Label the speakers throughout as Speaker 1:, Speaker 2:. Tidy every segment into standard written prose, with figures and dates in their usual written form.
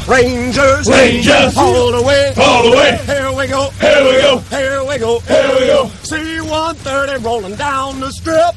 Speaker 1: Rangers,
Speaker 2: Rangers,
Speaker 1: all the way,
Speaker 2: all the way.
Speaker 1: Here we go,
Speaker 2: Here we go,
Speaker 1: here we go,
Speaker 2: here we go.
Speaker 1: C-130 rolling down the strip.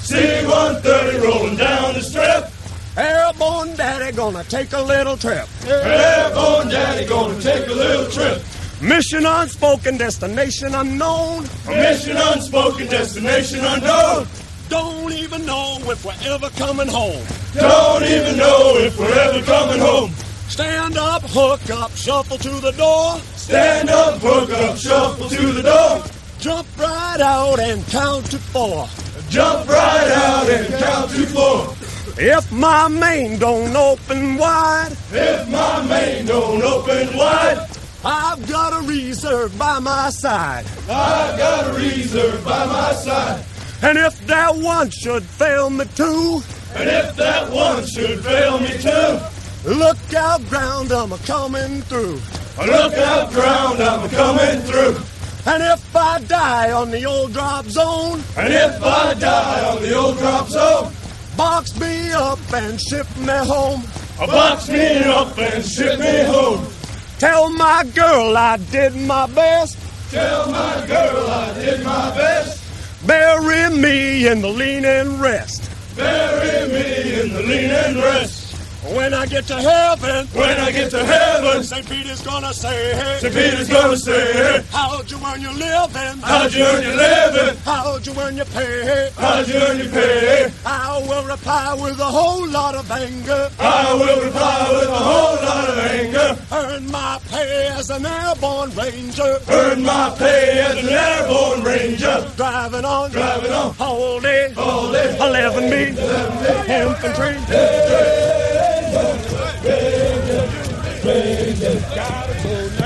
Speaker 2: C-130 rolling down the strip.
Speaker 1: Airborne Daddy gonna take a little trip.
Speaker 2: Airborne Daddy gonna take a little trip.
Speaker 1: Mission unspoken, destination unknown.
Speaker 2: Mission unspoken, destination unknown.
Speaker 1: Don't even know if we're ever coming home.
Speaker 2: Don't even know if we're ever coming home.
Speaker 1: Stand up, hook up, shuffle to the door.
Speaker 2: Stand up, hook up, shuffle to the door.
Speaker 1: Jump right out and count to 4.
Speaker 2: Jump right out and count to 4.
Speaker 1: If my main don't open wide,
Speaker 2: if my main don't open wide,
Speaker 1: I've got a reserve by my side.
Speaker 2: I've got a reserve by my side.
Speaker 1: And if that one should fail me too,
Speaker 2: and if that one should fail me too,
Speaker 1: look out, ground, I'm a-coming through.
Speaker 2: Look out, ground, I'm a-coming through.
Speaker 1: And if I die on the old drop zone,
Speaker 2: and if I die on the old drop zone,
Speaker 1: box me up and ship me home.
Speaker 2: Box me up and ship me home.
Speaker 1: Tell my girl I did my best.
Speaker 2: Tell my girl I did my best.
Speaker 1: Bury me in the lean and rest.
Speaker 2: Bury me in the lean and rest.
Speaker 1: When I get to heaven,
Speaker 2: when I get to heaven,
Speaker 1: St. Peter's gonna say, hey.
Speaker 2: St. Peter's gonna say, hey.
Speaker 1: How'd you earn your living?
Speaker 2: How'd you earn your living?
Speaker 1: How'd you earn your pay?
Speaker 2: How'd you earn your pay?
Speaker 1: I will reply with a whole lot of anger.
Speaker 2: I will reply with a whole lot of anger.
Speaker 1: Earn my pay as an airborne ranger.
Speaker 2: Earn my pay as an airborne ranger.
Speaker 1: Driving on,
Speaker 2: all day,
Speaker 1: 11B, infantry.
Speaker 2: Ranger.
Speaker 1: Gotta go now.